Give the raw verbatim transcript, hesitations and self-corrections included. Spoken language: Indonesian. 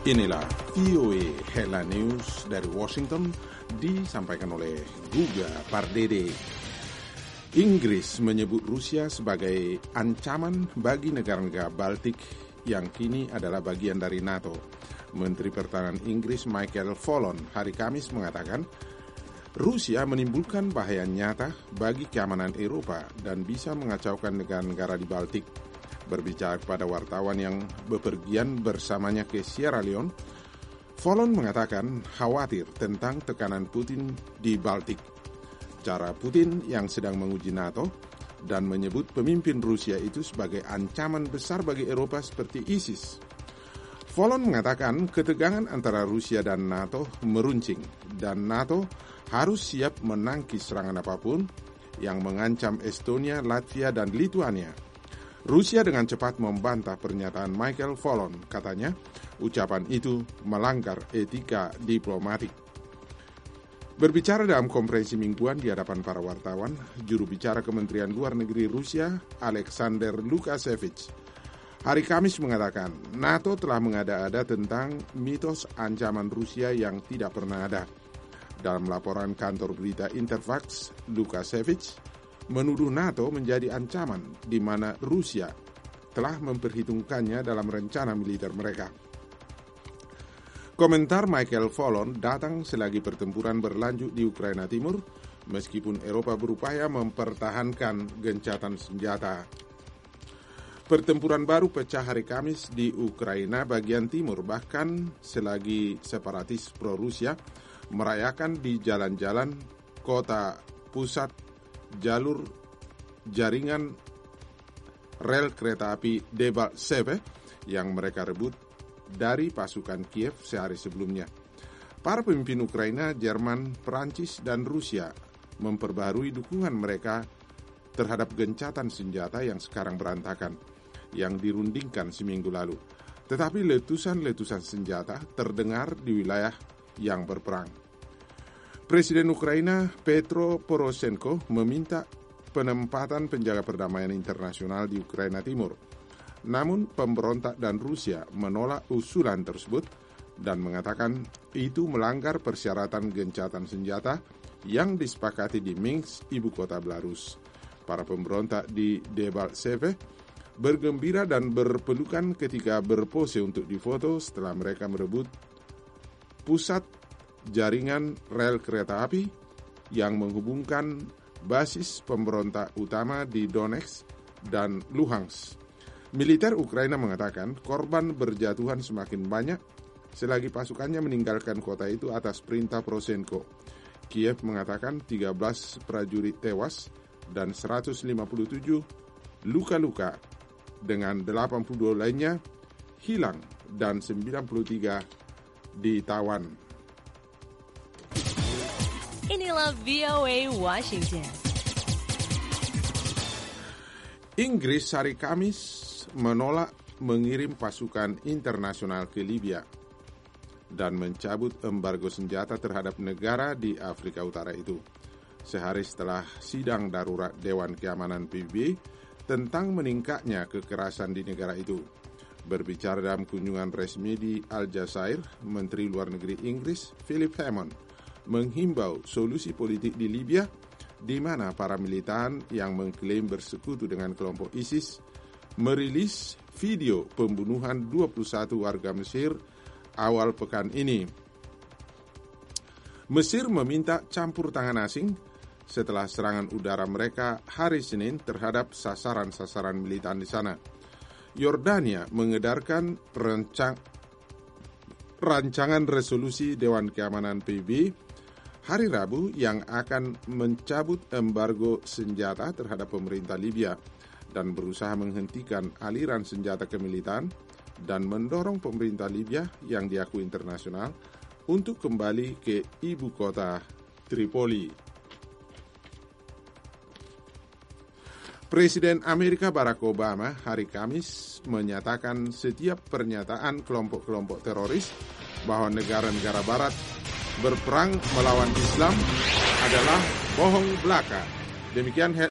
Inilah V O A Headline News dari Washington, disampaikan oleh Guga Pardede. Inggris menyebut Rusia sebagai ancaman bagi negara-negara Baltik yang kini adalah bagian dari NATO. Menteri Pertahanan Inggris Michael Fallon hari Kamis mengatakan, Rusia menimbulkan bahaya nyata bagi keamanan Eropa dan bisa mengacaukan negara-negara di Baltik. Berbicara kepada wartawan yang bepergian bersamanya ke Sierra Leone, Fallon mengatakan khawatir tentang tekanan Putin di Baltik, cara Putin yang sedang menguji NATO, dan menyebut pemimpin Rusia itu sebagai ancaman besar bagi Eropa seperti ISIS. Fallon mengatakan ketegangan antara Rusia dan NATO meruncing, dan NATO harus siap menangkis serangan apapun yang mengancam Estonia, Latvia, dan Lituania. Rusia dengan cepat membantah pernyataan Michael Fallon, katanya ucapan itu melanggar etika diplomatik. Berbicara dalam konferensi mingguan di hadapan para wartawan, juru bicara Kementerian Luar Negeri Rusia, Alexander Lukashevich, hari Kamis mengatakan NATO telah mengada-ada tentang mitos ancaman Rusia yang tidak pernah ada. Dalam laporan kantor berita Interfax, Lukashevich menuduh NATO menjadi ancaman di mana Rusia telah memperhitungkannya dalam rencana militer mereka. Komentar Michael Fallon datang selagi pertempuran berlanjut di Ukraina Timur, meskipun Eropa berupaya mempertahankan gencatan senjata. Pertempuran baru pecah hari Kamis di Ukraina bagian timur, bahkan selagi separatis pro-Rusia merayakan di jalan-jalan kota pusat jalur jaringan rel kereta api Debaltseve yang mereka rebut dari pasukan Kiev sehari sebelumnya. Para pemimpin Ukraina, Jerman, Perancis, dan Rusia memperbarui dukungan mereka terhadap gencatan senjata yang sekarang berantakan, yang dirundingkan seminggu lalu. Tetapi letusan-letusan senjata terdengar di wilayah yang berperang. Presiden Ukraina Petro Poroshenko meminta penempatan penjaga perdamaian internasional di Ukraina Timur. Namun pemberontak dan Rusia menolak usulan tersebut dan mengatakan itu melanggar persyaratan gencatan senjata yang disepakati di Minsk, ibu kota Belarus. Para pemberontak di Debaltseve bergembira dan berpelukan ketika berpose untuk difoto setelah mereka merebut pusat jaringan rel kereta api yang menghubungkan basis pemberontak utama di Donetsk dan Luhansk. Militer Ukraina mengatakan korban berjatuhan semakin banyak selagi pasukannya meninggalkan kota itu atas perintah Poroshenko. Kiev mengatakan tiga belas prajurit tewas dan seratus lima puluh tujuh luka-luka, dengan delapan puluh dua lainnya hilang dan sembilan puluh tiga ditawan. Inilah V O A Washington. Inggris hari Kamis menolak mengirim pasukan internasional ke Libya dan mencabut embargo senjata terhadap negara di Afrika Utara itu, sehari setelah sidang darurat Dewan Keamanan P B B tentang meningkatnya kekerasan di negara itu. Berbicara dalam kunjungan resmi di Aljazair, Menteri Luar Negeri Inggris Philip Hammond menghimbau solusi politik di Libya, di mana para militan yang mengklaim bersekutu dengan kelompok ISIS merilis video pembunuhan dua puluh satu warga Mesir awal pekan ini. Mesir meminta campur tangan asing setelah serangan udara mereka hari Senin terhadap sasaran-sasaran militan di sana. Yordania mengedarkan rencang, rancangan resolusi Dewan Keamanan P B B hari Rabu yang akan mencabut embargo senjata terhadap pemerintah Libya dan berusaha menghentikan aliran senjata kemilitan dan mendorong pemerintah Libya yang diakui internasional untuk kembali ke ibu kota Tripoli. Presiden Amerika Barack Obama hari Kamis menyatakan setiap pernyataan kelompok-kelompok teroris bahwa negara-negara barat berperang melawan Islam adalah bohong belaka. Demikian